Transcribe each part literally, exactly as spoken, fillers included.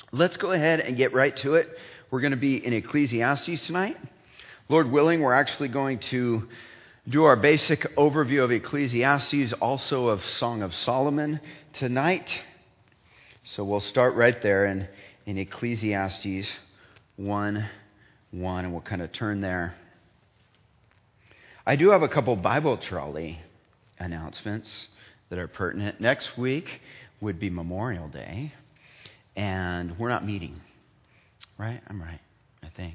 let's go ahead and get right to it. We're going to be in Ecclesiastes tonight. Lord willing, we're actually going to do our basic overview of Ecclesiastes, also of Song of Solomon tonight. So we'll start right there in, in Ecclesiastes one one, and we'll kind of turn there. I do have a couple Bible trolley announcements that are pertinent. Next week would be Memorial Day, and we're not meeting, right? I'm right, I think.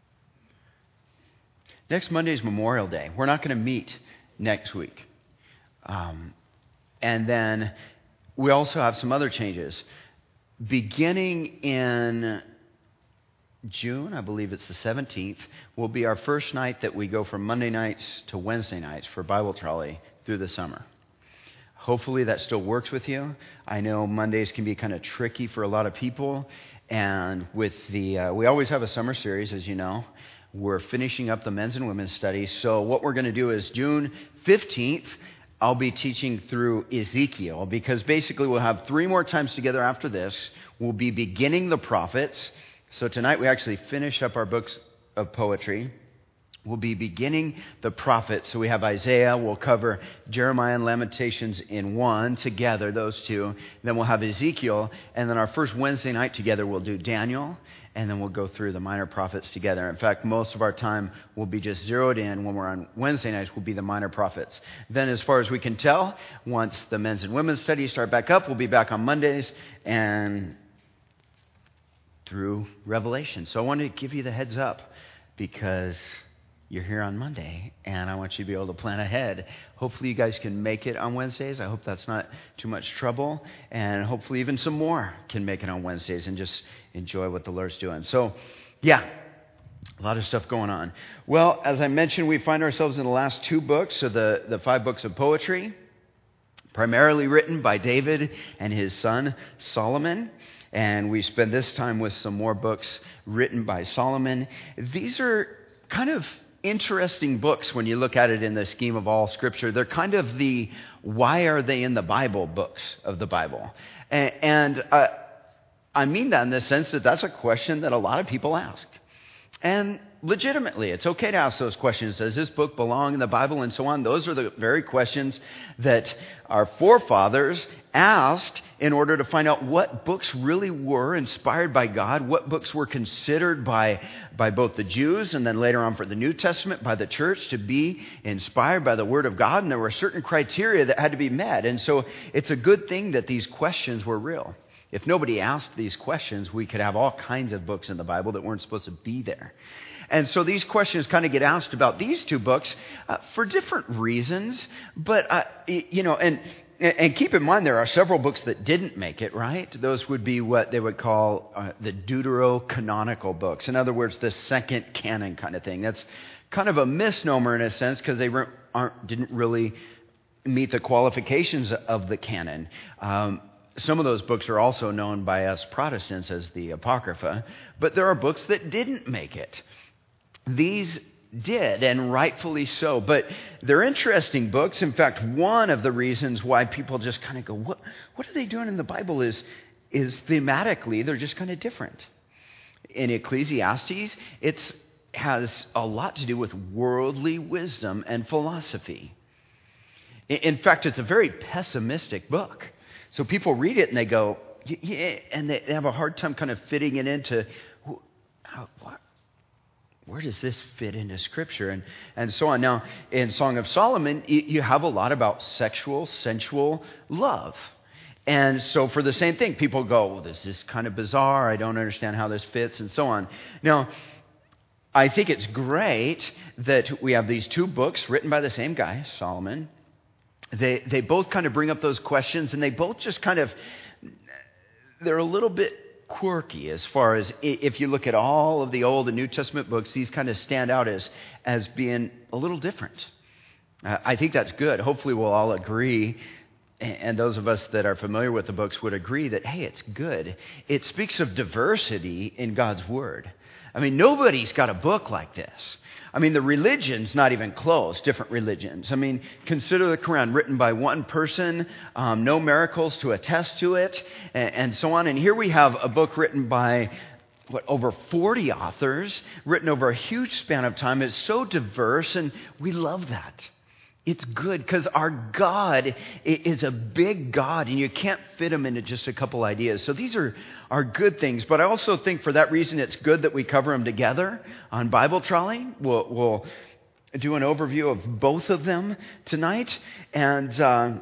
Next Monday is Memorial Day. We're not going to meet next week. Um, and then we also have some other changes. Beginning in June, I believe it's the seventeenth, will be our first night that we go from Monday nights to Wednesday nights for Bible Trolley through the summer. Hopefully that still works with you. I know Mondays can be kind of tricky for a lot of people. And with the, uh, we always have a summer series, as you know. We're finishing up the men's and women's studies. So what we're going to do is June fifteenth, I'll be teaching through Ezekiel, because basically we'll have three more times together after this. We'll be beginning the prophets. So tonight we actually finish up our books of poetry. We'll be beginning the prophets. So we have Isaiah. We'll cover Jeremiah and Lamentations in one together, those two. Then we'll have Ezekiel. And then our first Wednesday night together, we'll do Daniel. And then we'll go through the minor prophets together. In fact, most of our time will be just zeroed in when we're on Wednesday nights will be the minor prophets. Then as far as we can tell, once the men's and women's studies start back up, we'll be back on Mondays and through Revelation. So I wanted to give you the heads up because you're here on Monday, and I want you to be able to plan ahead. Hopefully you guys can make it on Wednesdays. I hope that's not too much trouble, and hopefully even some more can make it on Wednesdays and just enjoy what the Lord's doing. So, yeah, a lot of stuff going on. Well, as I mentioned, we find ourselves in the last two books of the, the five books of poetry, primarily written by David and his son Solomon. And we spend this time with some more books written by Solomon. These are kind of interesting books when you look at it in the scheme of all Scripture. They're kind of the why are they in the Bible books of the Bible. And, and uh, I mean that in the sense that that's a question that a lot of people ask. And legitimately, it's okay to ask those questions. Does this book belong in the Bible and so on? Those are the very questions that our forefathers asked in order to find out what books really were inspired by God, what books were considered by, by both the Jews and then later on for the New Testament by the church to be inspired by the Word of God. And there were certain criteria that had to be met. And so it's a good thing that these questions were real. If nobody asked these questions, we could have all kinds of books in the Bible that weren't supposed to be there. And so these questions kind of get asked about these two books uh, for different reasons. But, uh, you know, and and keep in mind there are several books that didn't make it, right? Those would be what they would call uh, the deuterocanonical books. In other words, the second canon kind of thing. That's kind of a misnomer in a sense because they aren't, didn't really meet the qualifications of the canon. Um Some of those books are also known by us Protestants as the Apocrypha, but there are books that didn't make it. These did, and rightfully so, but they're interesting books. In fact, one of the reasons why people just kind of go, what, what are they doing in the Bible is, is thematically, they're just kind of different. In Ecclesiastes, it has a lot to do with worldly wisdom and philosophy. In fact, it's a very pessimistic book. So people read it and they go, yeah, and they have a hard time kind of fitting it into, how, what, where does this fit into Scripture? And, and so on. Now, in Song of Solomon, you have a lot about sexual, sensual love. And so for the same thing, people go, well, this is kind of bizarre. I don't understand how this fits and so on. Now, I think it's great that we have these two books written by the same guy, Solomon. They they both kind of bring up those questions, and they both just kind of, they're a little bit quirky as far as if you look at all of the Old and New Testament books, these kind of stand out as, as being a little different. Uh, I think that's good. Hopefully we'll all agree, and those of us that are familiar with the books would agree that, hey, it's good. It speaks of diversity in God's Word. I mean, nobody's got a book like this. I mean, the religion's not even close, different religions. I mean, consider the Quran written by one person, um, no miracles to attest to it, and, and so on. And here we have a book written by, what, over forty authors, written over a huge span of time. It's so diverse, and we love that. It's good because our God is a big God, and you can't fit him into just a couple ideas. So these are, are good things. But I also think for that reason, it's good that we cover them together on Bible Trolley. We'll, we'll do an overview of both of them tonight. And uh,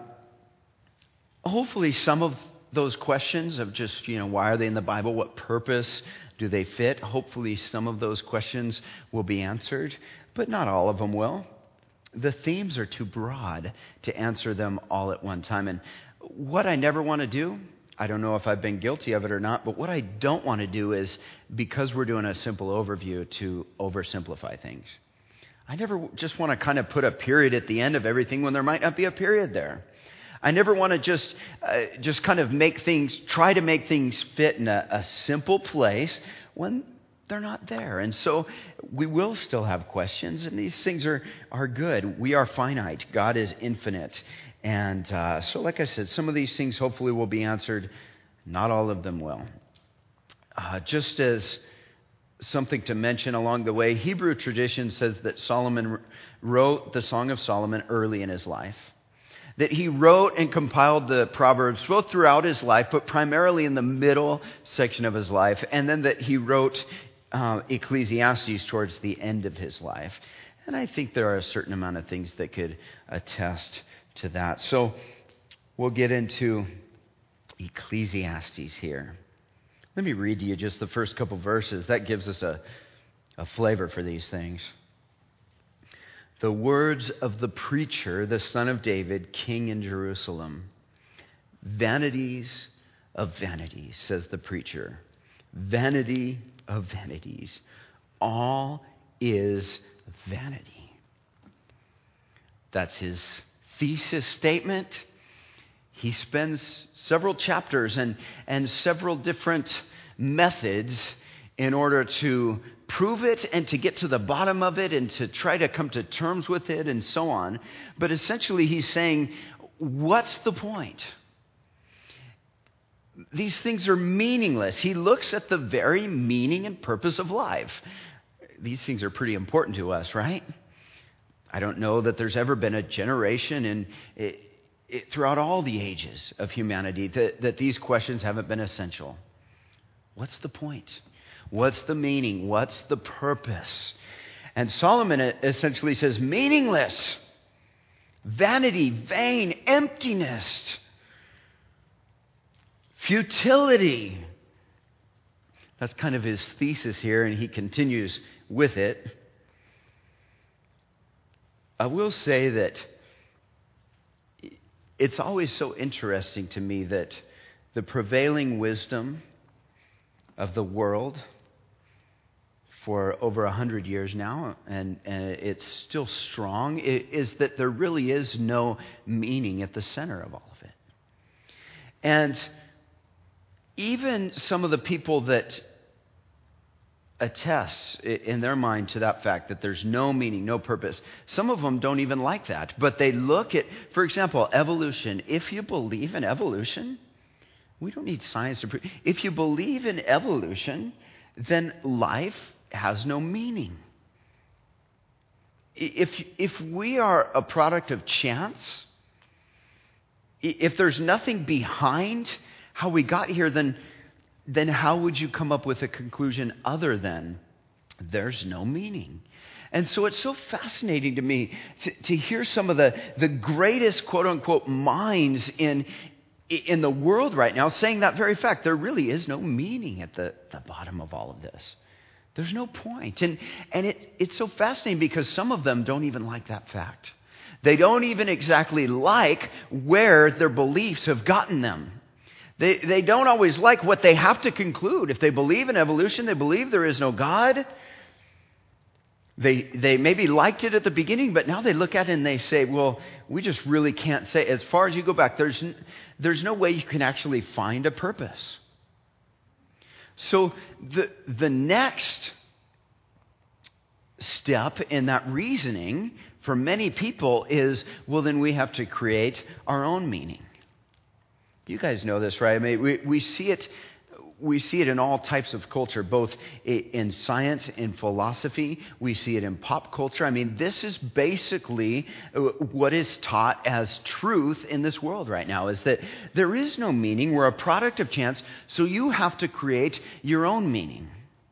hopefully some of those questions of just, you know, why are they in the Bible? What purpose do they fit? Hopefully some of those questions will be answered, but not all of them will. The themes are too broad to answer them all at one time. And what I never want to do, I don't know if I've been guilty of it or not, but what I don't want to do is, because we're doing a simple overview, to oversimplify things. I never just want to kind of put a period at the end of everything when there might not be a period there. I never want to just uh, just kind of make things, try to make things fit in a, a simple place when they're not there. And so we will still have questions, and these things are, are good. We are finite. God is infinite. And uh, so, like I said, some of these things hopefully will be answered. Not all of them will. Uh, just as something to mention along the way, Hebrew tradition says that Solomon wrote the Song of Solomon early in his life. That he wrote and compiled the Proverbs both throughout his life, but primarily in the middle section of his life. And then that he wrote Uh, Ecclesiastes towards the end of his life. And I think there are a certain amount of things that could attest to that. So we'll get into Ecclesiastes here. Let me read to you just the first couple verses. That gives us a, a flavor for these things. The words of the preacher, the son of David, king in Jerusalem. Vanities of vanities, says the preacher. Vanity of vanities. All is vanity. That's his thesis statement. He spends several chapters and, and several different methods in order to prove it and to get to the bottom of it and to try to come to terms with it and so on. But essentially he's saying, what's the point? These things are meaningless. He looks at the very meaning and purpose of life. These things are pretty important to us, right? I don't know that there's ever been a generation in it, it, throughout all the ages of humanity that, that these questions haven't been essential. What's the point? What's the meaning? What's the purpose? And Solomon essentially says, meaningless, vanity, vain, emptiness, futility. That's kind of his thesis here, and he continues with it. I will say that it's always so interesting to me that the prevailing wisdom of the world for over a hundred years now, and, and it's still strong, is that there really is no meaning at the center of all of it. And even some of the people that attest in their mind to that fact that there's no meaning, no purpose, some of them don't even like that. But they look at, for example, evolution. If you believe in evolution, we don't need science to prove. If you believe in evolution, then life has no meaning. If, if we are a product of chance, if there's nothing behind how we got here, then, then how would you come up with a conclusion other than there's no meaning? And so it's so fascinating to me to, to hear some of the, the greatest quote-unquote minds in, in the world right now saying that very fact. There really is no meaning at the, the bottom of all of this. There's no point. And, and it, it's so fascinating because some of them don't even like that fact. They don't even exactly like where their beliefs have gotten them. They, they don't always like what they have to conclude. If they believe in evolution, they believe there is no God. They, they maybe liked it at the beginning, but now they look at it and they say, well, we just really can't say. As far as you go back, there's, there's no way you can actually find a purpose. So the, the next step in that reasoning for many people is, well, then we have to create our own meaning. You guys know this, right? I mean, we, we see it we see it in all types of culture, both in science, in philosophy. We see it in pop culture. I mean, this is basically what is taught as truth in this world right now, is that there is no meaning. We're a product of chance, so you have to create your own meaning.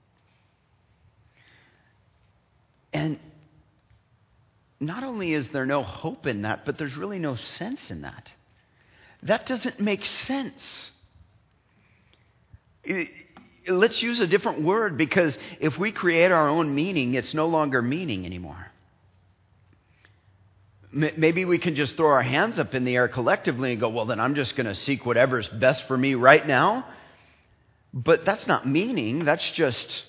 And not only is there no hope in that, but there's really no sense in that. That doesn't make sense. It, let's use a different word, because if we create our own meaning, it's no longer meaning anymore. M- maybe we can just throw our hands up in the air collectively and go, well, then I'm just going to seek whatever's best for me right now. But that's not meaning. That's just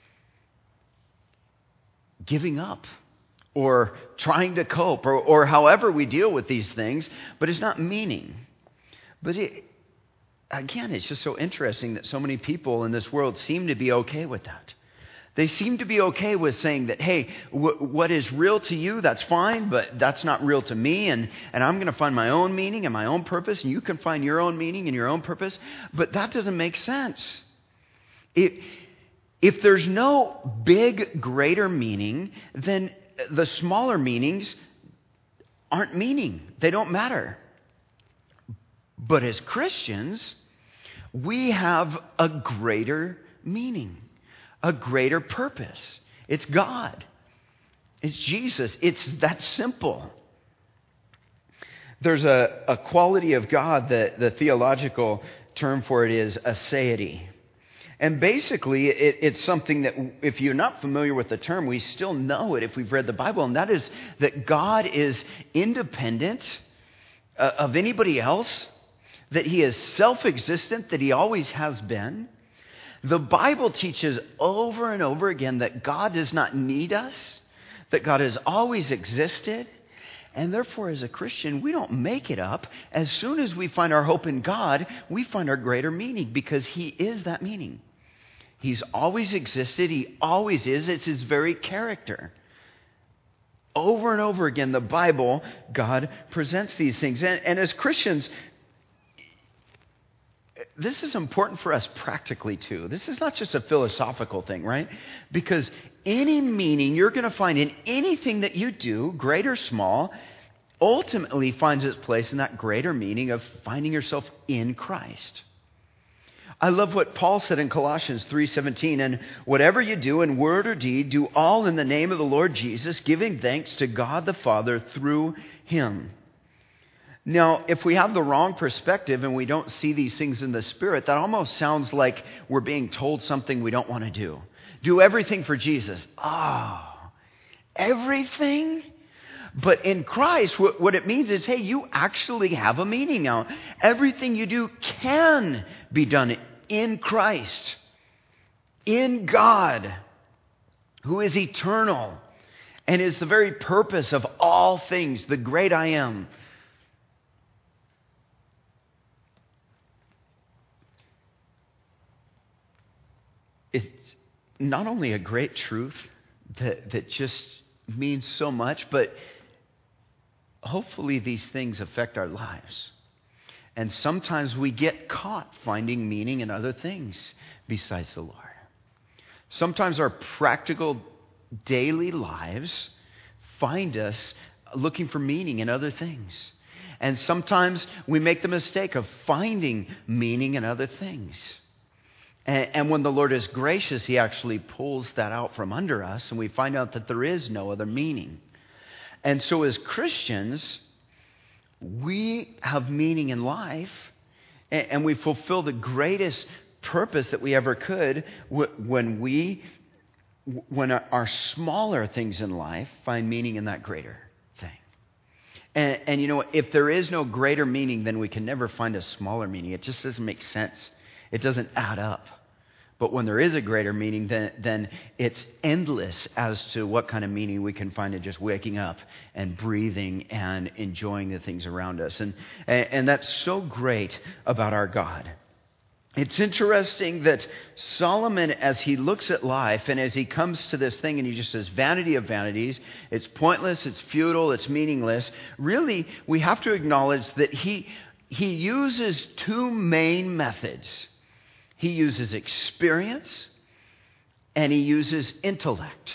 giving up or trying to cope, or, or however we deal with these things. But it's not meaning. But it, again, it's just so interesting that so many people in this world seem to be okay with that. They seem to be okay with saying that, hey, w- what is real to you, that's fine, but that's not real to me, and, and I'm going to find my own meaning and my own purpose, and you can find your own meaning and your own purpose. But that doesn't make sense. It, if there's no big, greater meaning, then the smaller meanings aren't meaning. They don't matter. But as Christians, we have a greater meaning, a greater purpose. It's God. It's Jesus. It's that simple. There's a, a quality of God that the theological term for it is aseity. And basically, it, it's something that if you're not familiar with the term, we still know it if we've read the Bible. And that is that God is independent uh, of anybody else, that he is self-existent, that he always has been. The Bible teaches over and over again that God does not need us, that God has always existed. And therefore, as a Christian, we don't make it up. As soon as we find our hope in God, we find our greater meaning, because he is that meaning. He's always existed. He always is. It's his very character. Over and over again, the Bible, God presents these things. And, and as Christians, this is important for us practically too. This is not just a philosophical thing, right? Because any meaning you're going to find in anything that you do, great or small, ultimately finds its place in that greater meaning of finding yourself in Christ. I love what Paul said in Colossians three seventeen, and whatever you do in word or deed, do all in the name of the Lord Jesus, giving thanks to God the Father through him. Now, if we have the wrong perspective and we don't see these things in the Spirit, that almost sounds like we're being told something we don't want to do. Do everything for Jesus. Ah, oh, everything? But in Christ, what it means is, hey, you actually have a meaning now. Everything you do can be done in Christ, in God, who is eternal and is the very purpose of all things, the great I am. It's not only a great truth that, that just means so much, but hopefully these things affect our lives. And sometimes we get caught finding meaning in other things besides the Lord. Sometimes our practical daily lives find us looking for meaning in other things. And sometimes we make the mistake of finding meaning in other things. And when the Lord is gracious, he actually pulls that out from under us, and we find out that there is no other meaning. And so as Christians, we have meaning in life, and we fulfill the greatest purpose that we ever could when we, when our smaller things in life find meaning in that greater thing. And, and you know, if there is no greater meaning, then we can never find a smaller meaning. It just doesn't make sense. It doesn't add up. But when there is a greater meaning, then, then it's endless as to what kind of meaning we can find in just waking up and breathing and enjoying the things around us. And, and, and that's so great about our God. It's interesting that Solomon, as he looks at life and as he comes to this thing and he just says, vanity of vanities, it's pointless, it's futile, it's meaningless. Really, we have to acknowledge that he, he uses two main methods. He uses experience and he uses intellect.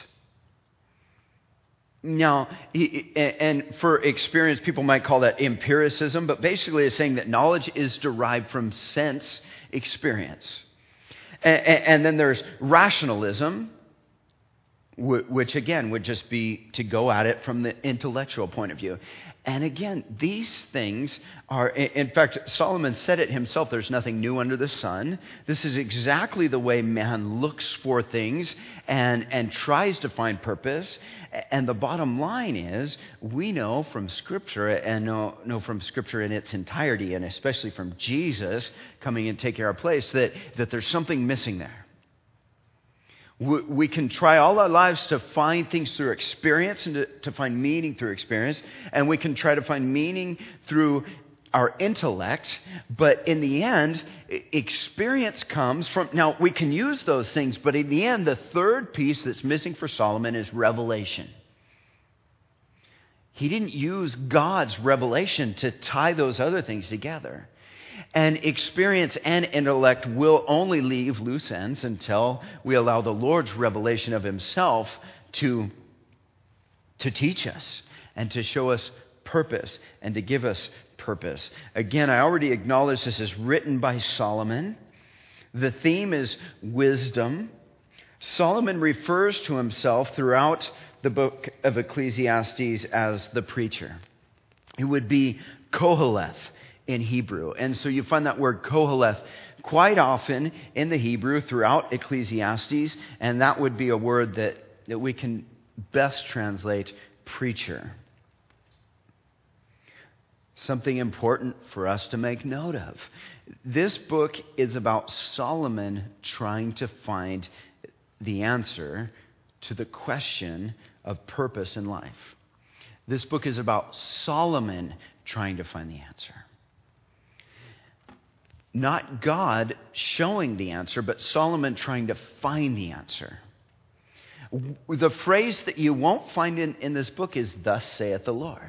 Now, and for experience, people might call that empiricism, but basically it's saying that knowledge is derived from sense experience. And then there's rationalism, which again would just be to go at it from the intellectual point of view. And again, these things are, in fact, Solomon said it himself, there's nothing new under the sun. This is exactly the way man looks for things and, and tries to find purpose. And the bottom line is, we know from Scripture, and know, know from Scripture in its entirety, and especially from Jesus coming and taking our place, that, that there's something missing there. We can try all our lives to find things through experience and to, to find meaning through experience. And we can try to find meaning through our intellect. But in the end, experience comes from... Now, we can use those things, but in the end, the third piece that's missing for Solomon is revelation. He didn't use God's revelation to tie those other things together. And experience and intellect will only leave loose ends until we allow the Lord's revelation of himself to, to teach us and to show us purpose and to give us purpose. Again, I already acknowledged this is written by Solomon. The theme is wisdom. Solomon refers to himself throughout the book of Ecclesiastes as the preacher. It would be Koheleth in Hebrew. And so you find that word Koheleth quite often in the Hebrew throughout Ecclesiastes, and that would be a word that, that we can best translate preacher. Something important for us to make note of. This book is about Solomon trying to find the answer to the question of purpose in life. This book is about Solomon trying to find the answer. Not God showing the answer, but Solomon trying to find the answer. The phrase that you won't find in, in this book is, "Thus saith the Lord."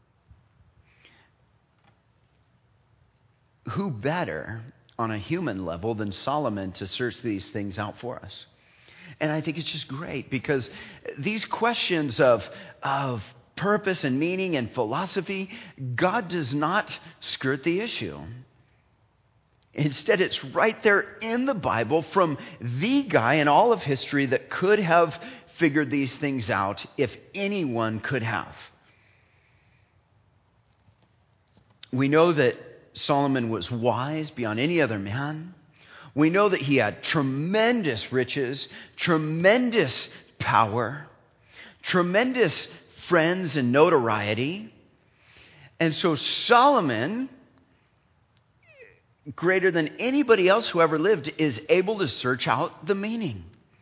Who better on a human level than Solomon to search these things out for us? And I think it's just great because these questions of, of purpose and meaning and philosophy, God does not skirt the issue. Instead, it's right there in the Bible from the guy in all of history that could have figured these things out if anyone could have. We know that Solomon was wise beyond any other man. We know that he had tremendous riches, tremendous power, tremendous friends and notoriety. And so Solomon, greater than anybody else who ever lived, is able to search out the meaning.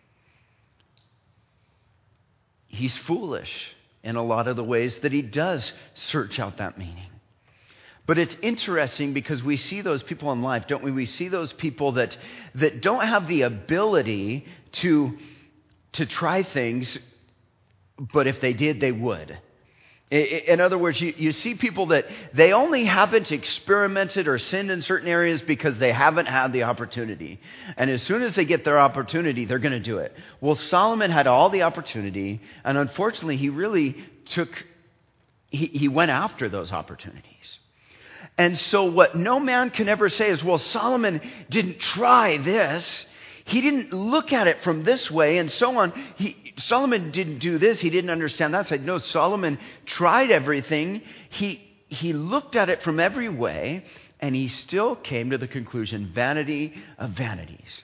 He's foolish in a lot of the ways that he does search out that meaning. But it's interesting because we see those people in life, don't we? We see those people that, that don't have the ability to, to try things, but if they did, they would. In other words, you, you see people that they only haven't experimented or sinned in certain areas because they haven't had the opportunity. And as soon as they get their opportunity, they're going to do it. Well, Solomon had all the opportunity, and unfortunately, he really took, he, he went after those opportunities. And so what no man can ever say is, well, Solomon didn't try this. He didn't look at it from this way and so on. He, Solomon didn't do this. He didn't understand that side. No, Solomon tried everything. He, he looked at it from every way, and he still came to the conclusion, vanity of vanities.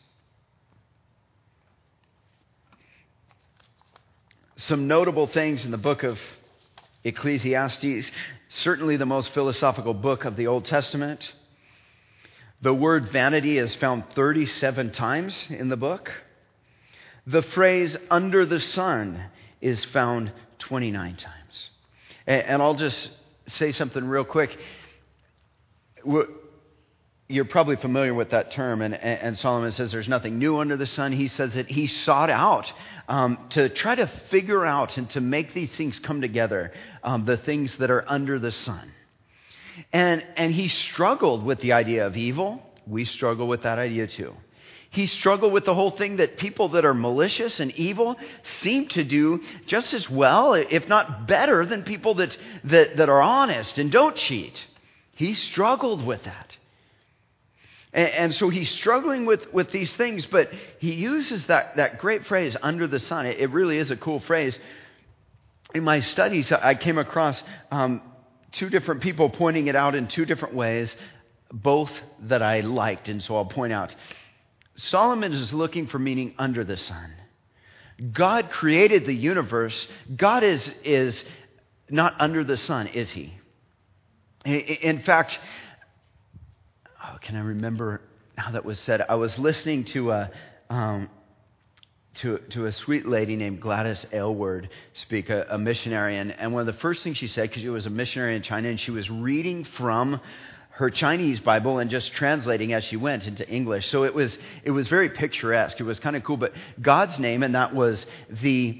Some notable things in the book of Ecclesiastes, certainly the most philosophical book of the Old Testament. The word vanity is found thirty-seven times in the book. The phrase under the sun is found twenty-nine times. And I'll just say something real quick. you're probably familiar with that term, and, and Solomon says there's nothing new under the sun. He says that he sought out um, to try to figure out and to make these things come together, um, the things that are under the sun. And, and he struggled with the idea of evil. We struggle with that idea too. He struggled with the whole thing that people that are malicious and evil seem to do just as well, if not better, than people that, that, that are honest and don't cheat. He struggled with that. And, and so he's struggling with, with these things, but he uses that, that great phrase, under the sun. It, it really is a cool phrase. In my studies, I came across um, two different people pointing it out in two different ways, both that I liked, and so I'll point out. Solomon is looking for meaning under the sun. God created the universe. God is, is not under the sun, is he? In fact, oh, can I remember how that was said? I was listening to a, um, to, to a sweet lady named Gladys Aylward speak, a, a missionary. And, and one of the first things she said, because she was a missionary in China, and she was reading from her Chinese Bible and just translating as she went into English. So it was it was very picturesque. It was kind of cool. But God's name, and that was the,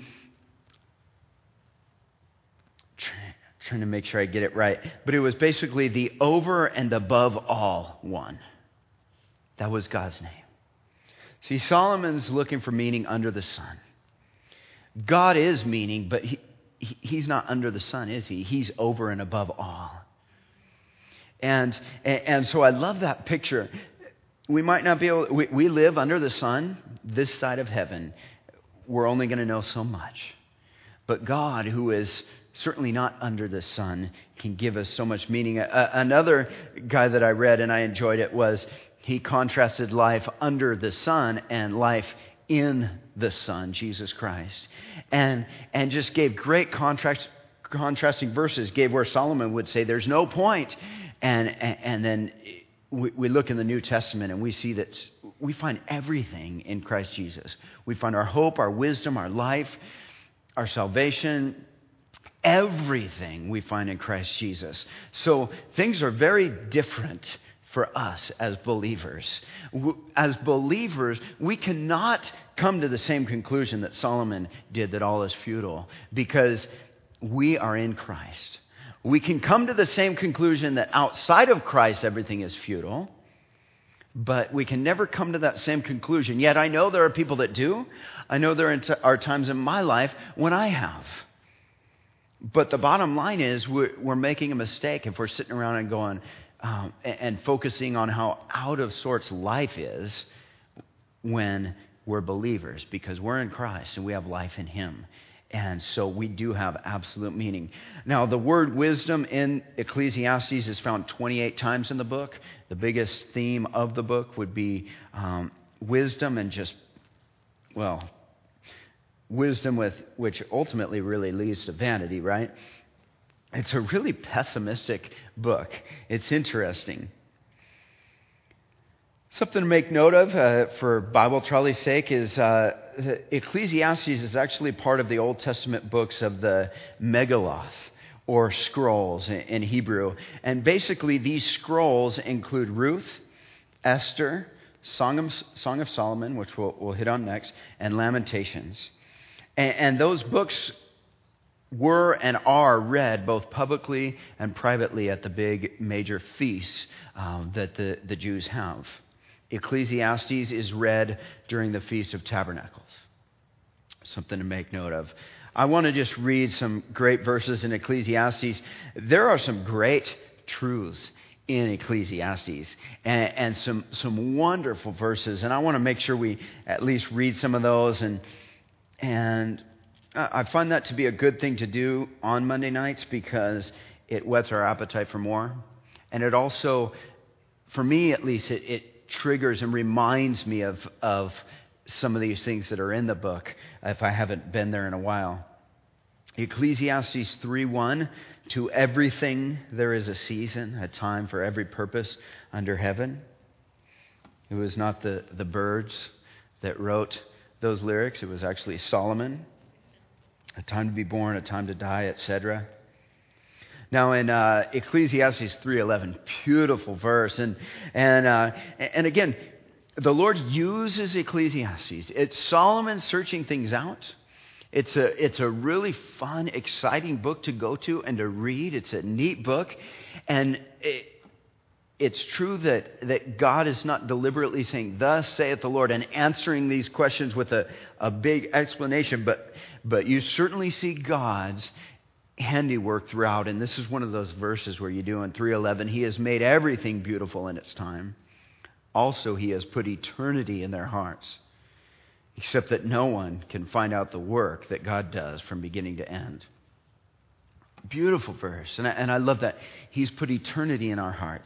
trying to make sure I get it right, but it was basically the over and above all one. That was God's name. See, Solomon's looking for meaning under the sun. God is meaning, but he, he he's not under the sun, is he? He's over and above all. And, and so I love that picture. We might not be able, we, we live under the sun, this side of heaven. We're only going to know so much. But God, who is certainly not under the sun, can give us so much meaning. A, another guy that I read, and I enjoyed it, was he contrasted life under the sun and life in the Son, Jesus Christ. And, and just gave great contrast, contrasting verses, gave where Solomon would say there's no point. And, and, and then we, we look in the New Testament and we see that we find everything in Christ Jesus. We find our hope, our wisdom, our life, our salvation, everything we find in Christ Jesus. So things are very different for us as believers. As believers, we cannot come to the same conclusion that Solomon did, that all is futile, because we are in Christ. We can come to the same conclusion that outside of Christ everything is futile, but we can never come to that same conclusion. Yet I know there are people that do. I know there are times in my life when I have. But the bottom line is we're, we're making a mistake if we're sitting around and going um, and, and focusing on how out of sorts life is when we're believers, because we're in Christ and we have life in Him. And so we do have absolute meaning. Now, the word wisdom in Ecclesiastes is found twenty-eight times in the book. The biggest theme of the book would be um, wisdom and just, well, wisdom with which ultimately really leads to vanity, right? It's a really pessimistic book. It's interesting. Something to make note of uh, for Bible trolley's sake is uh, Ecclesiastes is actually part of the Old Testament books of the Megillah, or scrolls in, in Hebrew. And basically these scrolls include Ruth, Esther, Song of, Song of Solomon, which we'll, we'll hit on next, and Lamentations. And, and those books were and are read both publicly and privately at the big major feasts um, that the, the Jews have. Ecclesiastes is read during the Feast of Tabernacles. Something to make note of. I want to just read some great verses in Ecclesiastes. There are some great truths in Ecclesiastes and, and some, some wonderful verses. And I want to make sure we at least read some of those. And, and I find that to be a good thing to do on Monday nights because it whets our appetite for more. And it also, for me at least, it, it triggers and reminds me of, of some of these things that are in the book if I haven't been there in a while. Ecclesiastes three one, to everything there is a season, a time for every purpose under heaven. It was not the, the birds that wrote those lyrics. It was actually Solomon. A time to be born, a time to die, et cetera. Now in uh, Ecclesiastes three eleven, beautiful verse. And, and, uh, and again, the Lord uses Ecclesiastes. It's Solomon searching things out. It's a, it's a really fun, exciting book to go to and to read. It's a neat book. And it, it's true that, that God is not deliberately saying, thus saith the Lord, and answering these questions with a, a big explanation. But, but you certainly see God's handiwork throughout. And this is one of those verses where you do in three eleven, He has made everything beautiful in its time. Also, He has put eternity in their hearts, except that no one can find out the work that God does from beginning to end. Beautiful verse. And I, and I love that. He's put eternity in our hearts.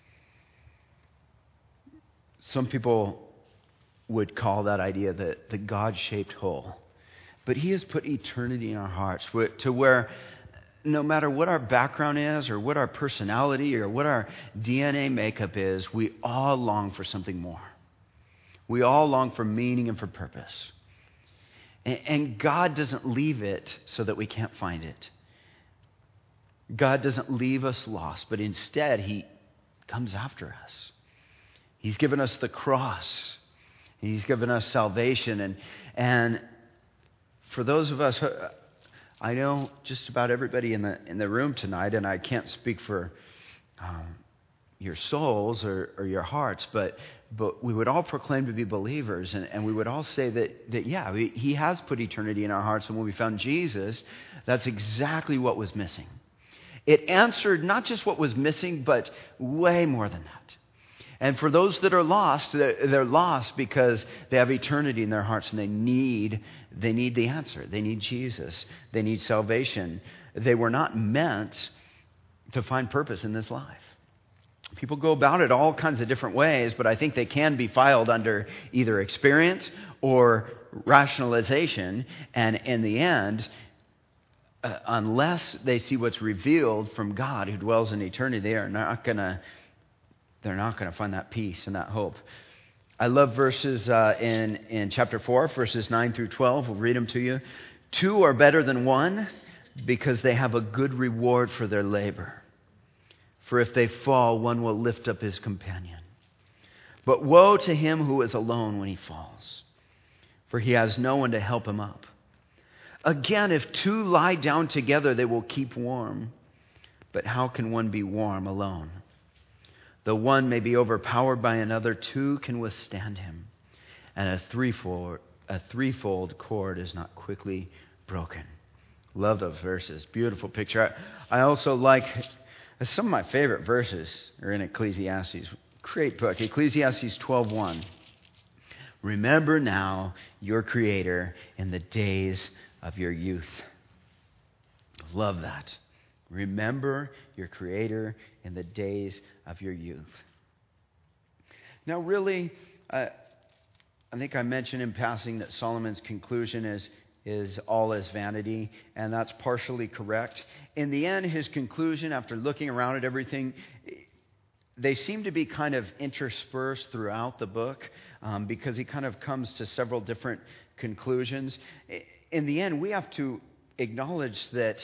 Some people would call that idea the, the God-shaped hole. But He has put eternity in our hearts to where no matter what our background is or what our personality or what our D N A makeup is, we all long for something more. We all long for meaning and for purpose. And, and God doesn't leave it so that we can't find it. God doesn't leave us lost, but instead He comes after us. He's given us the cross. He's given us salvation. And, and for those of us, I know just about everybody in the in the room tonight, and I can't speak for um, your souls or, or your hearts, but but we would all proclaim to be believers, and, and we would all say that, that yeah, we, He has put eternity in our hearts, and when we found Jesus, that's exactly what was missing. It answered not just what was missing, but way more than that. And for those that are lost, they're lost because they have eternity in their hearts and they need, they need the answer. They need Jesus. They need salvation. They were not meant to find purpose in this life. People go about it all kinds of different ways, but I think they can be filed under either experience or rationalization. And in the end, uh, unless they see what's revealed from God who dwells in eternity, they are not going to They're not going to find that peace and that hope. I love verses uh, in, in chapter four, verses nine through twelve. We'll read them to you. Two are better than one because they have a good reward for their labor. For if they fall, one will lift up his companion. But woe to him who is alone when he falls, for he has no one to help him up. Again, if two lie down together, they will keep warm. But how can one be warm alone? Though one may be overpowered by another, two can withstand him. And a threefold, a threefold cord is not quickly broken. Love those verses. Beautiful picture. I, I also like, some of my favorite verses are in Ecclesiastes. Great book. Ecclesiastes twelve one. Remember now your Creator in the days of your youth. Love that. Remember your Creator in the days of your youth. Now, really, uh, I think I mentioned in passing that Solomon's conclusion is, is all is vanity, and that's partially correct. In the end, his conclusion, after looking around at everything, they seem to be kind of interspersed throughout the book um, because he kind of comes to several different conclusions. In the end, we have to acknowledge that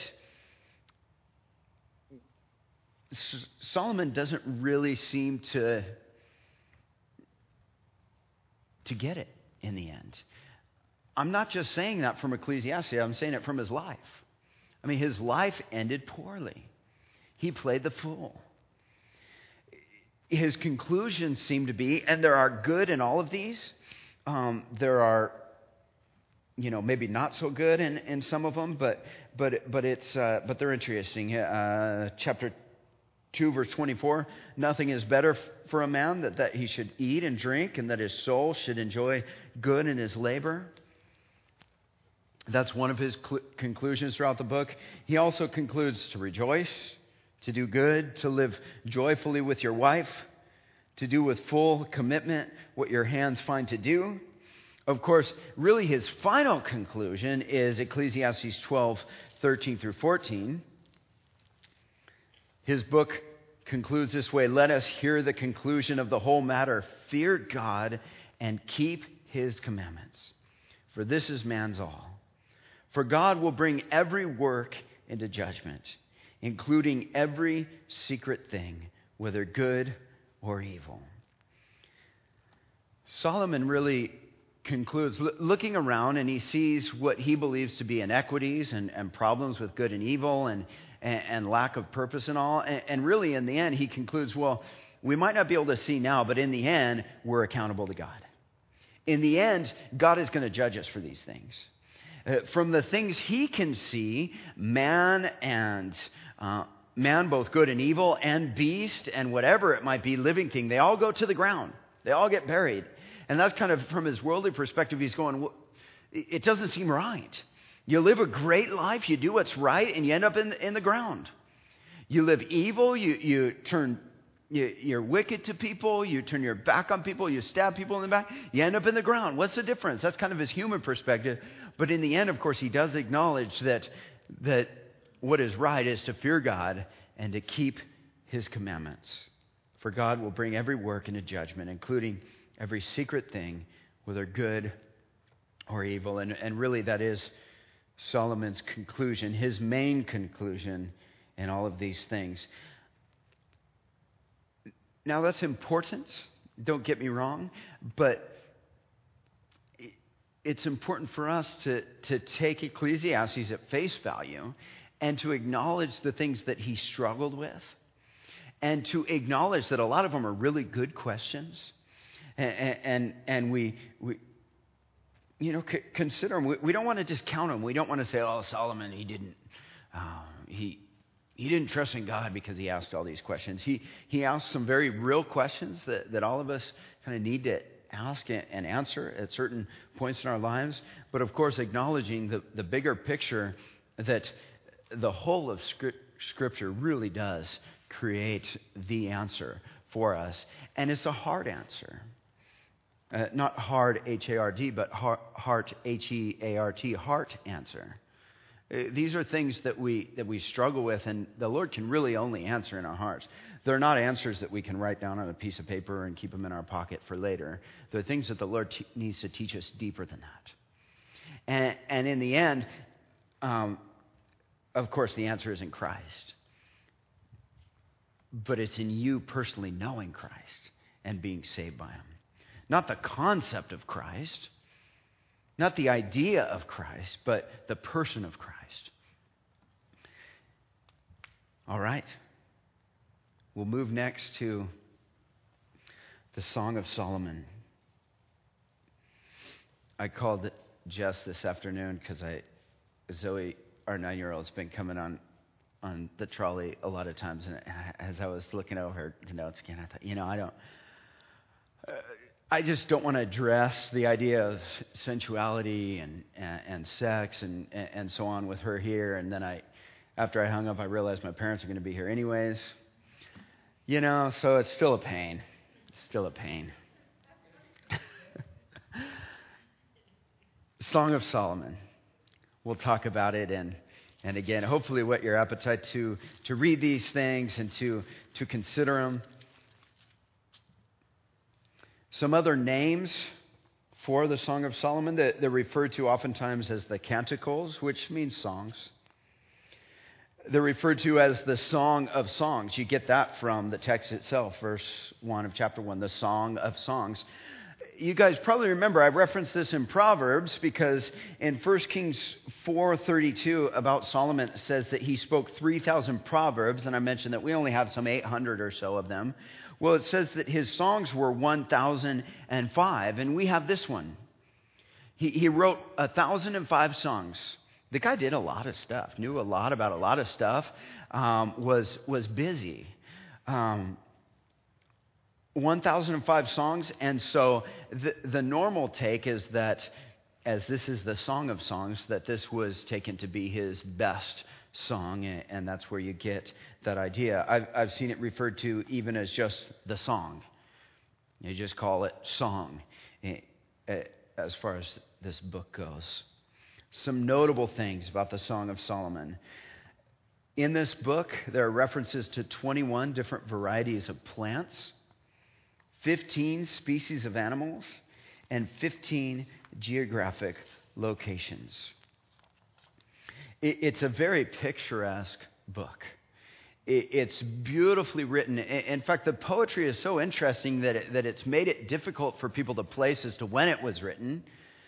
Solomon doesn't really seem to, to get it in the end. I'm not just saying that from Ecclesiastes, I'm saying it from his life. I mean, his life ended poorly. He played the fool. His conclusions seem to be, and there are good in all of these, um, there are, you know, maybe not so good in, in some of them, but but but it's uh, but they're interesting. Uh, chapter two, verse twenty-four, nothing is better for a man that, that he should eat and drink and that his soul should enjoy good in his labor. That's one of his cl- conclusions throughout the book. He also concludes to rejoice, to do good, to live joyfully with your wife, to do with full commitment what your hands find to do. Of course, really his final conclusion is Ecclesiastes twelve, thirteen through fourteen. His book concludes this way: let us hear the conclusion of the whole matter. Fear God and keep his commandments, for this is man's all. For God will bring every work into judgment including every secret thing, whether good or evil. Solomon really concludes, looking around, and he sees what he believes to be inequities and, and problems with good and evil and, and, and lack of purpose and all. And, and really, in the end, he concludes, well, we might not be able to see now, but in the end, we're accountable to God. In the end, God is going to judge us for these things. Uh, from the things he can see, man and uh, man, both good and evil, and beast, and whatever it might be, living thing, they all go to the ground. They all get buried. And that's kind of from his worldly perspective, he's going, well, it doesn't seem right. You live a great life, you do what's right, and you end up in, in the ground. You live evil, you, you turn, you, you're wicked to people, you turn your back on people, you stab people in the back, you end up in the ground. What's the difference? That's kind of his human perspective. But in the end, of course, he does acknowledge that, that what is right is to fear God and to keep his commandments. For God will bring every work into judgment, including every secret thing, whether good or evil. And, and really that is Solomon's conclusion, his main conclusion in all of these things. Now that's important, don't get me wrong, but it's important for us to, to take Ecclesiastes at face value and to acknowledge the things that he struggled with, and to acknowledge that a lot of them are really good questions. And, and, and we, we, you know, c- consider them. We, we don't want to discount them. We don't want to say, oh, Solomon, he didn't, uh, he, he didn't trust in God because he asked all these questions. He, he asked some very real questions that, that all of us kind of need to ask and answer at certain points in our lives. But of course, acknowledging the, the bigger picture that the whole of Scripture really does create the answer for us. And it's a hard answer. Uh, not hard, H A R D, but heart, heart, H E A R T, heart answer. Uh, these are things that we that we struggle with, and the Lord can really only answer in our hearts. They're not answers that we can write down on a piece of paper and keep them in our pocket for later. They're things that the Lord t- needs to teach us deeper than that. And, and in the end, um, of course, the answer is in Christ. But it's in you personally knowing Christ and being saved by him. Not the concept of Christ, not the idea of Christ, but the person of Christ. All right. We'll move next to the Song of Solomon. I called Jess this afternoon because I, Zoe, our nine-year-old, has been coming on on the trolley a lot of times, and as I was looking over the notes again, I thought, you know, I don't, uh, I just don't want to address the idea of sensuality and and, and sex and and so on with her here. And then I, after I hung up, I realized my parents are going to be here anyways. You know, so it's still a pain. Still a pain. Song of Solomon. We'll talk about it, and and again, hopefully whet your appetite to to read these things and to to consider them. Some other names for the Song of Solomon that they're referred to oftentimes as the Canticles, which means songs. They're referred to as the Song of Songs. You get that from the text itself, verse one of chapter one, the Song of Songs. You guys probably remember I referenced this in Proverbs because in First Kings four thirty-two about Solomon, it says that he spoke three thousand proverbs, and I mentioned that we only have some eight hundred or so of them. Well, it says that his songs were one thousand five, and we have this one. He, he wrote one thousand five songs. The guy did a lot of stuff, knew a lot about a lot of stuff, um, was was busy. Um, one thousand five songs, and so the, the normal take is that, as this is the Song of Songs, that this was taken to be his best song, and that's where you get that idea. I've, I've seen it referred to even as just the song. You just call it song, as far as this book goes. Some notable things about the Song of Solomon. In this book, there are references to twenty-one different varieties of plants, fifteen species of animals, and fifteen geographic locations. It's a very picturesque book. It's beautifully written. In fact, the poetry is so interesting that it, that it's made it difficult for people to place as to when it was written.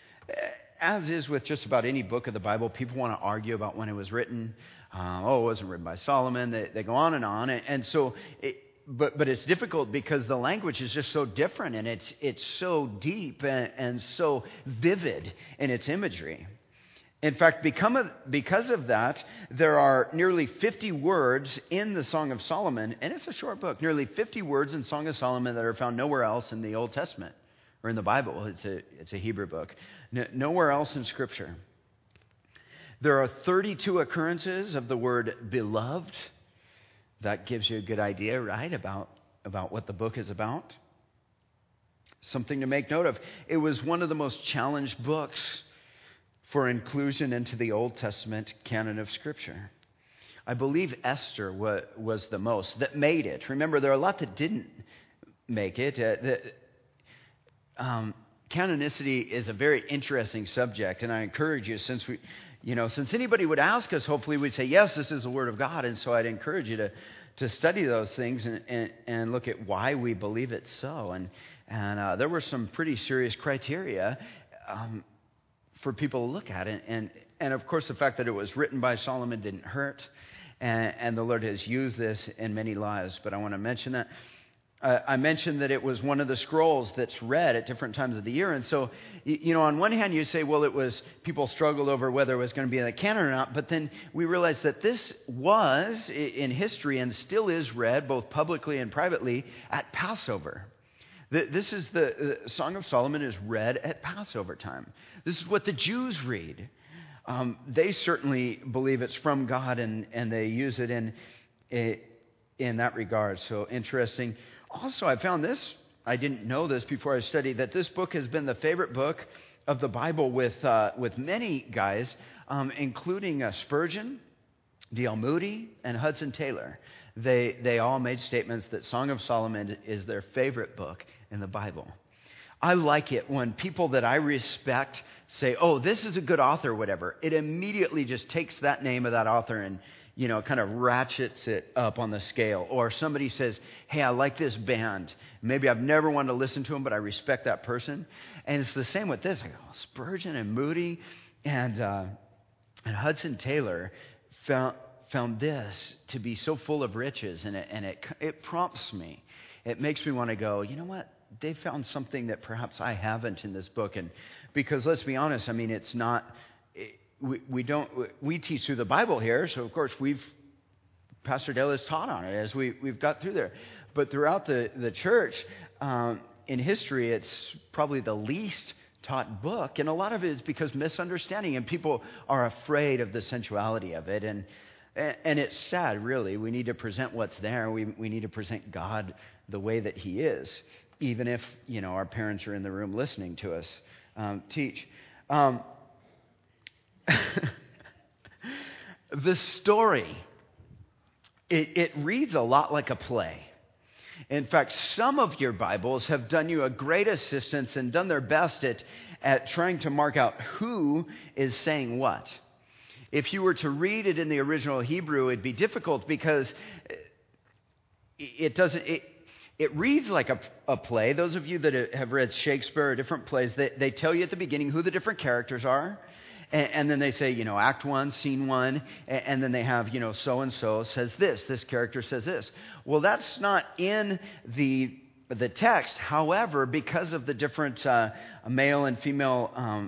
As is with just about any book of the Bible, people want to argue about when it was written. Uh, oh, it wasn't written by Solomon. They, they go on and on. And so, it, but but it's difficult because the language is just so different, and it's it's so deep and, and so vivid in its imagery. In fact, because of that, there are nearly fifty words in the Song of Solomon, and it's a short book, nearly fifty words in Song of Solomon that are found nowhere else in the Old Testament or in the Bible. It's a, it's a Hebrew book. No, nowhere else in Scripture. There are thirty-two occurrences of the word beloved. That gives you a good idea, right, about, about what the book is about. Something to make note of. It was one of the most challenged books for inclusion into the Old Testament canon of Scripture. I believe Esther was, was the most that made it. Remember, there are a lot that didn't make it. Uh, the, um, canonicity is a very interesting subject, and I encourage you, since we, you know, since anybody would ask us, hopefully we'd say, yes, this is the Word of God, and so I'd encourage you to, to study those things and, and, and look at why we believe it so. And, and uh, there were some pretty serious criteria um, for people to look at it. And, and of course, the fact that it was written by Solomon didn't hurt. And, and the Lord has used this in many lives. But I want to mention that. Uh, I mentioned that it was one of the scrolls that's read at different times of the year. And so, you, you know, on one hand, you say, well, it was, people struggled over whether it was going to be in the canon or not. But then we realized that this was, in history, and still is read, both publicly and privately, at Passover. This is the, the Song of Solomon is read at Passover time. This is what the Jews read. Um, they certainly believe it's from God, and, and they use it in, in that regard. So interesting. Also, I found this. I didn't know this before I studied, that this book has been the favorite book of the Bible with, uh, with many guys, um, including uh, Spurgeon, D L Moody, and Hudson Taylor. They, they all made statements that Song of Solomon is their favorite book in the Bible. I like it when people that I respect say, oh, this is a good author or whatever. It immediately just takes that name of that author and, you know, kind of ratchets it up on the scale. Or somebody says, hey, I like this band. Maybe I've never wanted to listen to them, but I respect that person. And it's the same with this. I go, Spurgeon and Moody and, uh, and Hudson Taylor found... found this to be so full of riches, and it, and it it prompts me. It makes me want to go, you know what? They found something that perhaps I haven't in this book. And because let's be honest, I mean, it's not, it, we, we don't, we teach through the Bible here. So of course we've, Pastor Dale has taught on it as we, we've got through there. But throughout the, the church, um, in history, it's probably the least taught book. And a lot of it is because misunderstanding, and people are afraid of the sensuality of it. And And it's sad, really. We need to present what's there. We we need to present God the way that He is, even if, you know, our parents are in the room listening to us um, teach. Um, the story, it, it reads a lot like a play. In fact, some of your Bibles have done you a great assistance and done their best at, at trying to mark out who is saying what. If you were to read it in the original Hebrew, it'd be difficult because it doesn't. It, it reads like a, a play. Those of you that have read Shakespeare or different plays, they, they tell you at the beginning who the different characters are, and, and then they say, you know, Act One, Scene One, and, and then they have, you know, so and so says this. This character says this. Well, that's not in the the text. However, because of the different uh, male and female Um,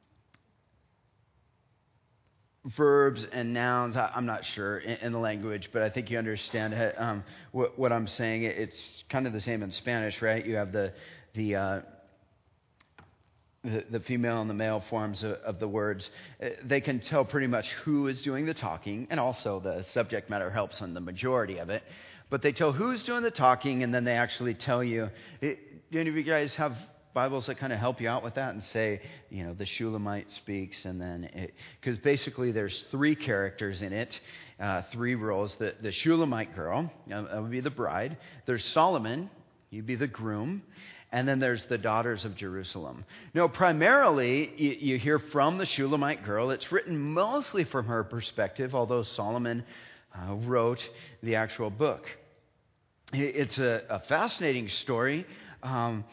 verbs and nouns, I, I'm not sure in, in the language, but I think you understand um, what, what I'm saying. It's kind of the same in Spanish, right? You have the the uh, the, the female and the male forms of, of the words. They can tell pretty much who is doing the talking, and also the subject matter helps on the majority of it. But they tell who's doing the talking, and then they actually tell you. It, do any of you guys have Bibles that kind of help you out with that and say, you know, the Shulamite speaks, and then it, because basically there's three characters in it, uh, three roles. The, the Shulamite girl, uh, that would be the bride. There's Solomon, you'd be the groom. And then there's the daughters of Jerusalem. Now, primarily, you, you hear from the Shulamite girl. It's written mostly from her perspective, although Solomon uh, wrote the actual book. It's a, a fascinating story. Um,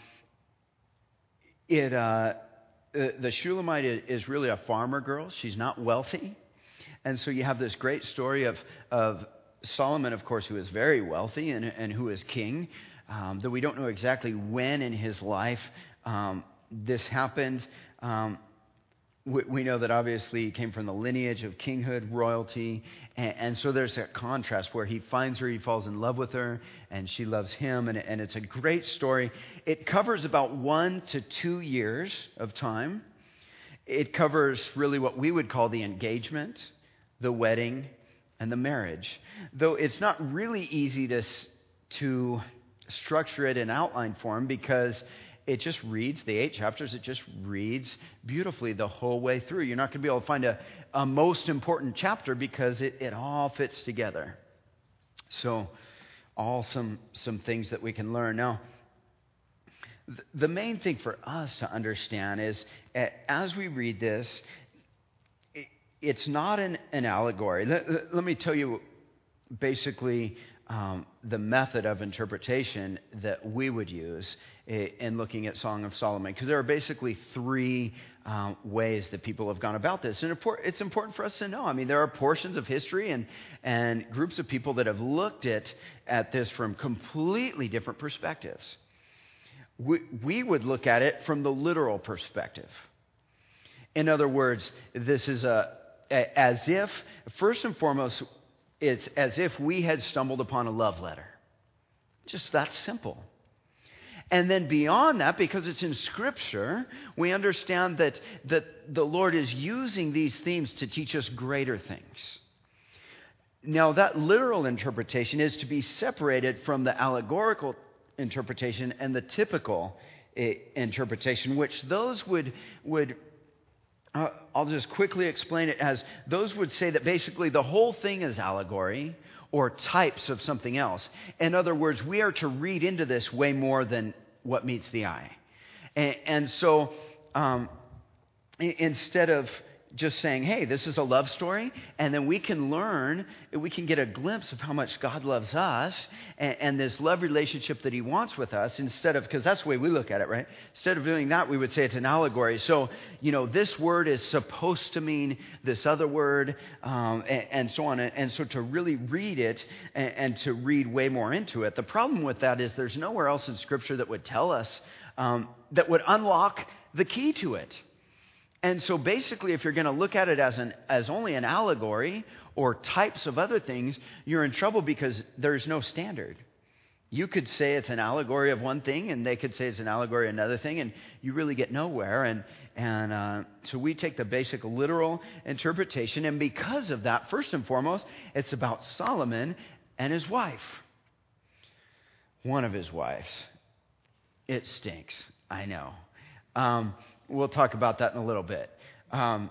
it uh, the Shulamite is really a farmer girl. She's not wealthy. And so you have this great story of, of Solomon, of course, who is very wealthy and, and who is king, um, though we don't know exactly when in his life um, this happened. Um, we, we know that obviously he came from the lineage of kinghood, royalty, and, and so there's that contrast where he finds her, he falls in love with her, and she loves him, and, and it's a great story. It covers about one to two years of time. It covers really what we would call the engagement, the wedding, and the marriage. Though it's not really easy to, to structure it in outline form because it just reads, the eight chapters, it just reads beautifully the whole way through. You're not going to be able to find a, a most important chapter because it, it all fits together. So, all some, some things that we can learn. Now, th- the main thing for us to understand is uh, as we read this, it's not an, an allegory. Let, let me tell you basically um, the method of interpretation that we would use in looking at Song of Solomon, because there are basically three um, ways that people have gone about this. And it's important for us to know. I mean, there are portions of history and, and groups of people that have looked at, at this from completely different perspectives. We, we would look at it from the literal perspective. In other words, this is a as if, first and foremost, it's as if we had stumbled upon a love letter. Just that simple. And then beyond that, because it's in Scripture, we understand that, that the Lord is using these themes to teach us greater things. Now, that literal interpretation is to be separated from the allegorical interpretation and the typical uh, interpretation, which those would would Uh, I'll just quickly explain it as those would say that basically the whole thing is allegory or types of something else. In other words, we are to read into this way more than what meets the eye. And, and so um, instead of just saying, hey, this is a love story, and then we can learn, we can get a glimpse of how much God loves us and, and this love relationship that he wants with us, instead of, because that's the way we look at it, right? Instead of doing that, we would say it's an allegory. So, you know, this word is supposed to mean this other word, um, and, and so on. And so to really read it and, and to read way more into it, the problem with that is there's nowhere else in Scripture that would tell us, um, that would unlock the key to it. And so basically, if you're going to look at it as an as only an allegory or types of other things, you're in trouble because there's no standard. You could say it's an allegory of one thing, and they could say it's an allegory of another thing, and you really get nowhere. And and uh, so we take the basic literal interpretation, and because of that, first and foremost, it's about Solomon and his wife. One of his wives. It stinks. I know. Um, We'll talk about that in a little bit. Um,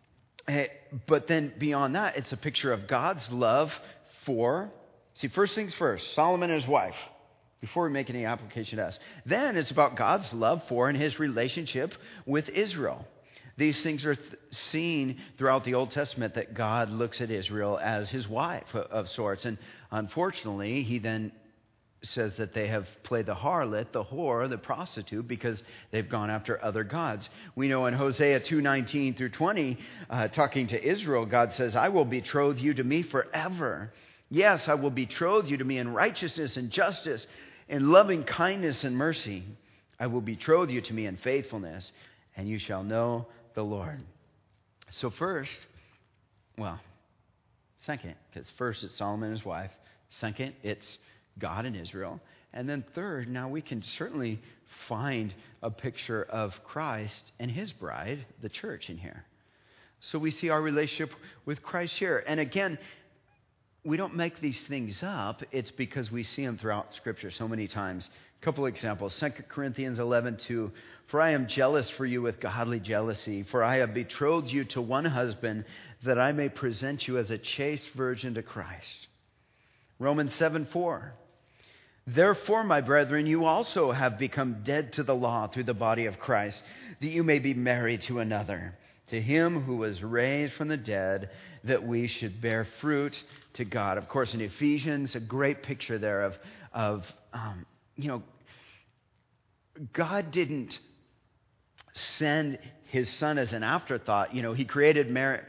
but then beyond that, it's a picture of God's love for, see, first things first, Solomon and his wife, before we make any application to us. Then it's about God's love for and his relationship with Israel. These things are th- seen throughout the Old Testament, that God looks at Israel as his wife of, of sorts. And unfortunately, he then says that they have played the harlot, the whore, the prostitute, because they've gone after other gods. We know in Hosea two nineteen through twenty, uh, talking to Israel, God says, I will betroth you to me forever. Yes, I will betroth you to me in righteousness and justice, in loving kindness and mercy. I will betroth you to me in faithfulness, and you shall know the Lord. So first, well, second, because first it's Solomon and his wife. Second, it's God and Israel. And then third, now we can certainly find a picture of Christ and his bride, the church, in here. So we see our relationship with Christ here. And again, we don't make these things up. It's because we see them throughout Scripture so many times. A couple examples. Second Corinthians eleven two. For I am jealous for you with godly jealousy, for I have betrothed you to one husband, that I may present you as a chaste virgin to Christ. Romans seven four. Therefore, my brethren, you also have become dead to the law through the body of Christ, that you may be married to another, to him who was raised from the dead, that we should bear fruit to God. Of course, in Ephesians, a great picture there of, of um, you know, God didn't send his son as an afterthought. You know, he created marriage.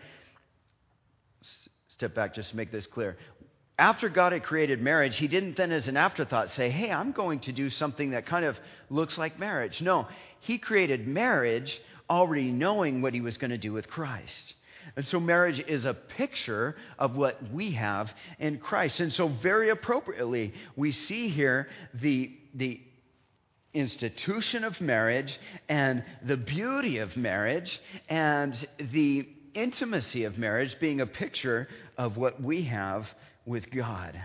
Step back just to make this clear. After God had created marriage, he didn't then as an afterthought say, hey, I'm going to do something that kind of looks like marriage. No, he created marriage already knowing what he was going to do with Christ. And so marriage is a picture of what we have in Christ. And so very appropriately, we see here the, the institution of marriage and the beauty of marriage and the intimacy of marriage being a picture of what we have with God.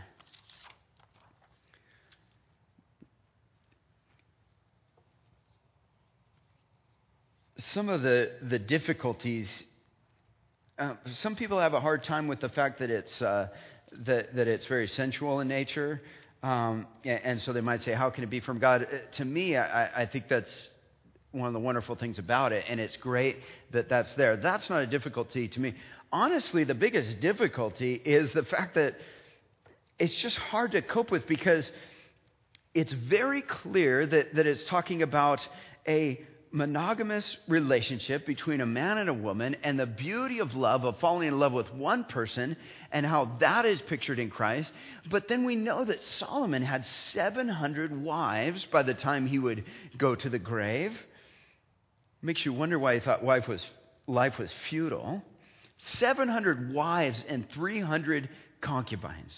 Some of the, the difficulties, uh, some people have a hard time with the fact that it's uh, that, that it's very sensual in nature. Um, and, and so they might say, how can it be from God? Uh, to me, I, I think that's one of the wonderful things about it, and it's great that that's there. That's not a difficulty to me. Honestly, the biggest difficulty is the fact that it's just hard to cope with, because it's very clear that, that it's talking about a monogamous relationship between a man and a woman, and the beauty of love, of falling in love with one person, and how that is pictured in Christ. But then we know that Solomon had seven hundred wives by the time he would go to the grave. Makes you wonder why he thought life was, life was futile. seven hundred wives and three hundred concubines.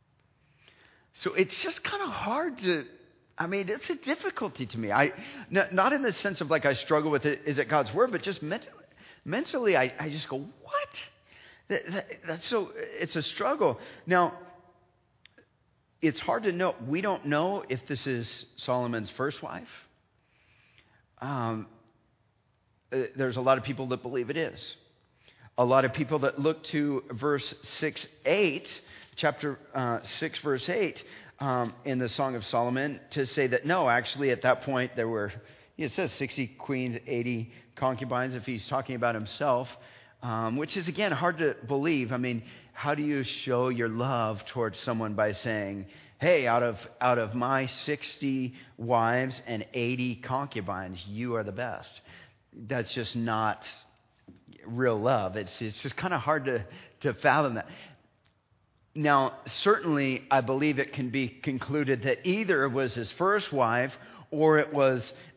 So it's just kind of hard to, I mean, it's a difficulty to me. I, not in the sense of like I struggle with it, is it God's word, but just mentally, mentally I, I just go, what? That, that, that's so, it's a struggle. Now, it's hard to know. We don't know if this is Solomon's first wife. Um, there's a lot of people that believe it is. A lot of people that look to verse six, eight, chapter uh, six, verse eight, um, in the Song of Solomon, to say that no, actually at that point there were, it says sixty queens, eighty concubines, if he's talking about himself, um, which is again hard to believe. I mean, how do you show your love towards someone by saying, hey, out of out of my sixty wives and eighty concubines, you are the best? That's just not real love. It's it's just kind of hard to, to fathom that. Now, certainly, I believe it can be concluded that either it was his first wife, or it was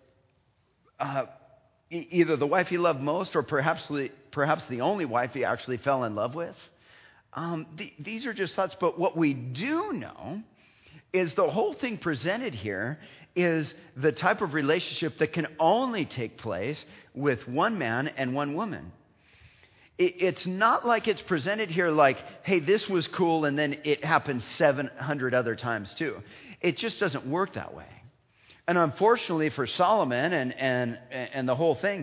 uh, e- either the wife he loved most, or perhaps the, perhaps the only wife he actually fell in love with. Um, the, these are just thoughts, but what we do know is the whole thing presented here is the type of relationship that can only take place with one man and one woman. It's not like it's presented here like, hey, this was cool, and then it happened seven hundred other times too. It just doesn't work that way. And unfortunately for Solomon and, and, and the whole thing,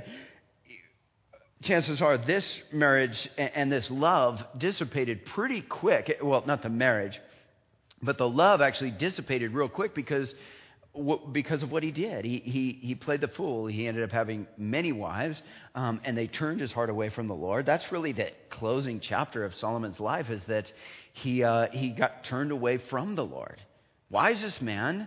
chances are this marriage and this love dissipated pretty quick. Well, not the marriage, but the love actually dissipated real quick because because of what he did. He, he, he played the fool. He ended up having many wives, um, and they turned his heart away from the Lord. That's really the closing chapter of Solomon's life, is that he, uh, he got turned away from the Lord. Wisest man,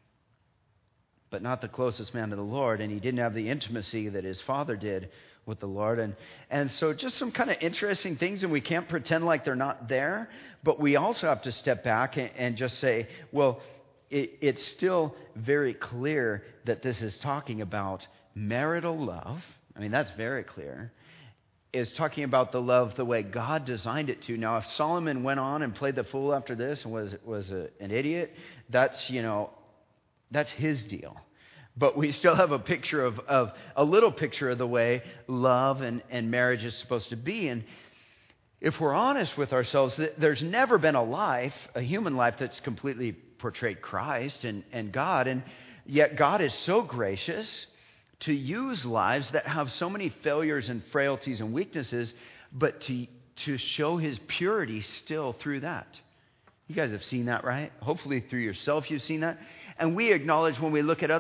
but not the closest man to the Lord, and he didn't have the intimacy that his father did with the Lord. And, and so just some kind of interesting things, and we can't pretend like they're not there, but we also have to step back and, and just say, well, it, it's still very clear that this is talking about marital love. I mean, that's very clear. It's talking about the love the way God designed it to. Now, if Solomon went on and played the fool after this and was, was a, an idiot, that's, you know, that's his deal. But we still have a picture of, of a little picture of the way love and, and marriage is supposed to be. And if we're honest with ourselves, there's never been a life, a human life, that's completely portrayed Christ and, and God. And yet God is so gracious to use lives that have so many failures and frailties and weaknesses, but to, to show his purity still through that. You guys have seen that, right? Hopefully through yourself you've seen that. And we acknowledge when we look at other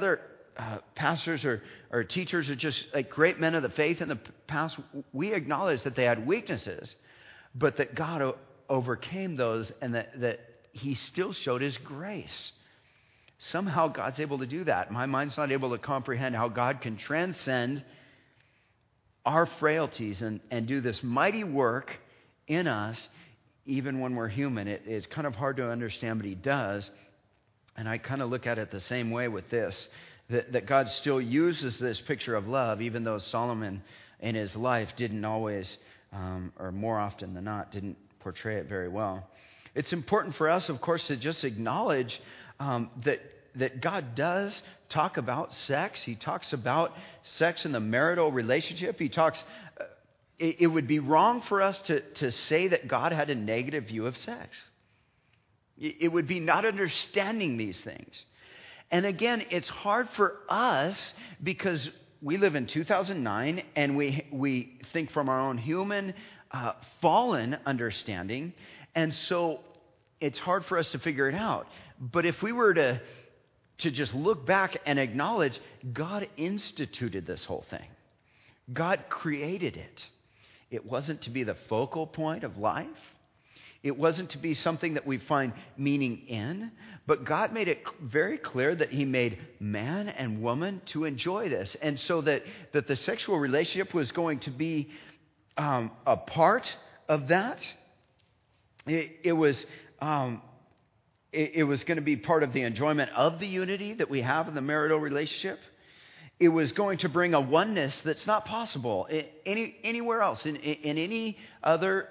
uh, pastors or, or teachers or just like great men of the faith in the past, we acknowledge that they had weaknesses, but that God o- overcame those and that, that he still showed his grace. Somehow God's able to do that. My mind's not able to comprehend how God can transcend our frailties and, and do this mighty work in us, even when we're human. It, it's kind of hard to understand, but he does. And I kind of look at it the same way with this, that, that God still uses this picture of love, even though Solomon in his life didn't always, um, or more often than not, didn't portray it very well. It's important for us, of course, to just acknowledge um, that that God does talk about sex. He talks about sex in the marital relationship. He talks, uh, it, it would be wrong for us to, to say that God had a negative view of sex. It, it would be not understanding these things. And again, it's hard for us because we live in two thousand nine and we, we think from our own human, uh, fallen understanding. And so it's hard for us to figure it out. But if we were to to just look back and acknowledge God instituted this whole thing. God created it. It wasn't to be the focal point of life. It wasn't to be something that we find meaning in. But God made it very clear that he made man and woman to enjoy this. And so that, that the sexual relationship was going to be um, a part of that. It, it was... Um, It was going to be part of the enjoyment of the unity that we have in the marital relationship. It was going to bring a oneness that's not possible any, anywhere else. In, in any other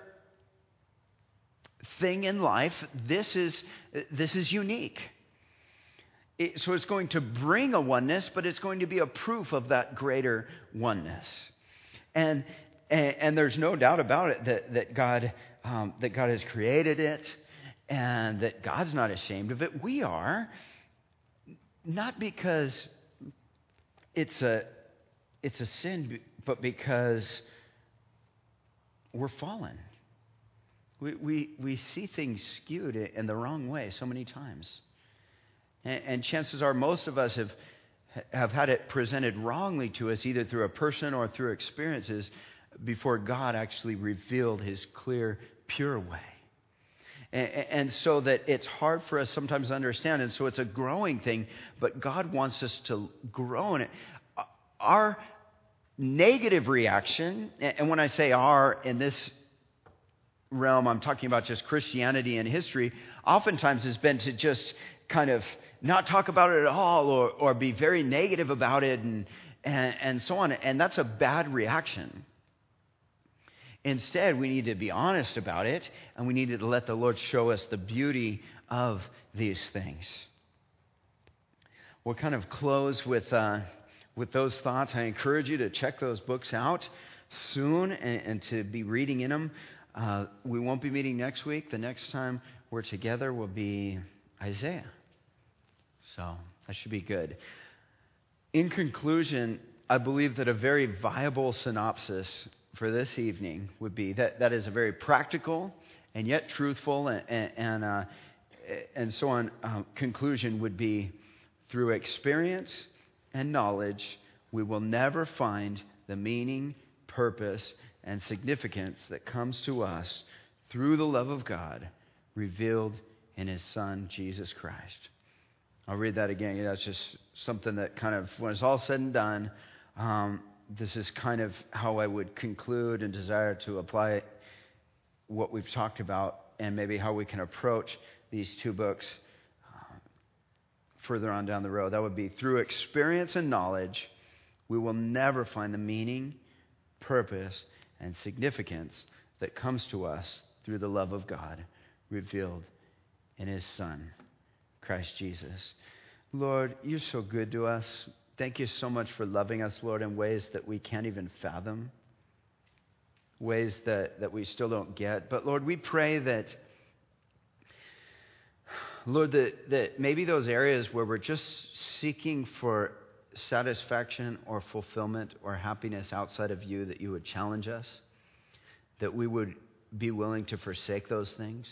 thing in life, this is, this is unique. It, so it's going to bring a oneness, but it's going to be a proof of that greater oneness. And, and, and there's no doubt about it that, that, God, um, that God has created it. And that God's not ashamed of it. We are, not because it's a it's a sin, but because we're fallen. We we we see things skewed in the wrong way so many times, and, and chances are most of us have have had it presented wrongly to us, either through a person or through experiences, before God actually revealed his clear, pure way. And so that it's hard for us sometimes to understand. And so it's a growing thing, but God wants us to grow in it. Our negative reaction, and when I say our in this realm, I'm talking about just Christianity and history, oftentimes has been to just kind of not talk about it at all or, or be very negative about it and, and, and so on. And that's a bad reaction. Instead, we need to be honest about it, and we need to let the Lord show us the beauty of these things. We'll kind of close with uh, with those thoughts. I encourage you to check those books out soon and, and to be reading in them. Uh, we won't be meeting next week. The next time we're together will be Isaiah. So that should be good. In conclusion, I believe that a very viable synopsis for this evening would be that that is a very practical and yet truthful and and, and, uh, and so on um, conclusion would be, through experience and knowledge, we will never find the meaning, purpose, and significance that comes to us through the love of God revealed in his Son, Jesus Christ. I'll read that again. That's just something that kind of, when it's all said and done, um, this is kind of how I would conclude and desire to apply what we've talked about and maybe how we can approach these two books uh, further on down the road. That would be, through experience and knowledge, we will never find the meaning, purpose, and significance that comes to us through the love of God revealed in his Son, Christ Jesus. Lord, you're so good to us. Thank you so much for loving us, Lord, in ways that we can't even fathom, ways that, that we still don't get. But Lord, we pray that, Lord, that, that maybe those areas where we're just seeking for satisfaction or fulfillment or happiness outside of you, that you would challenge us, that we would be willing to forsake those things,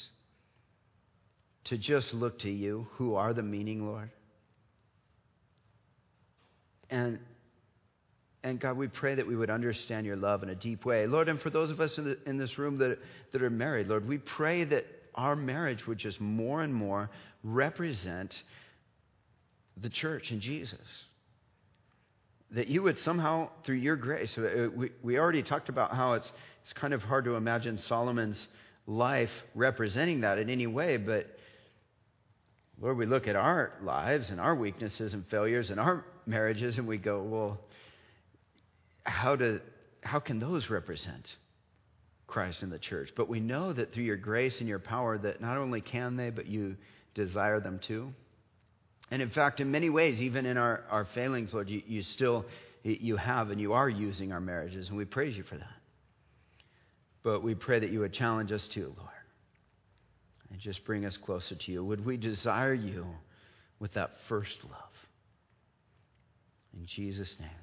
to just look to you, who are the meaning, Lord. And And God, we pray that we would understand your love in a deep way. Lord, and for those of us in, the, in this room that, that are married, Lord, we pray that our marriage would just more and more represent the church and Jesus. That you would somehow, through your grace, we, we already talked about how it's, it's kind of hard to imagine Solomon's life representing that in any way, but Lord, we look at our lives and our weaknesses and failures and our marriages and we go, well, how do how can those represent Christ in the church? But we know that through your grace and your power that not only can they, but you desire them too. And in fact, in many ways, even in our, our failings, Lord, you, you still you have and you are using our marriages, and we praise you for that. But we pray that you would challenge us too, Lord, and just bring us closer to you. Would we desire you with that first love? In Jesus' name,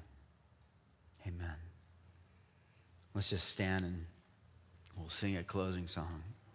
amen. Let's just stand and we'll sing a closing song.